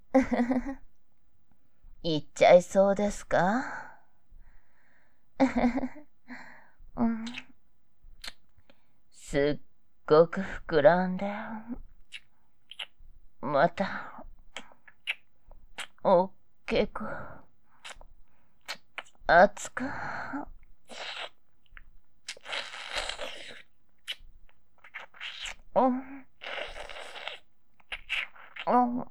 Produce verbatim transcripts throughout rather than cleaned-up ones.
言っちゃいそうですか？うん、すっごく膨らんで、また、おっきく、熱く、うん、うん、うん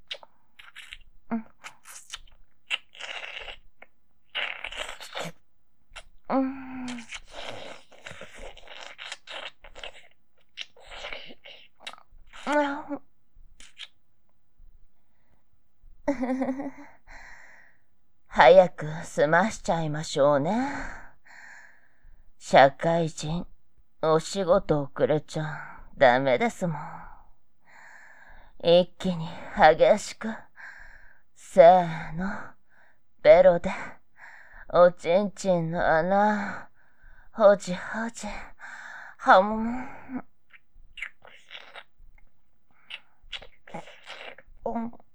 、うん。早く済ましちゃいましょうね。社会人、お仕事遅れちゃダメですもん。一気に激しく、せーの、ベロで、おちんちんの穴、ほじほじ、はむ、うん。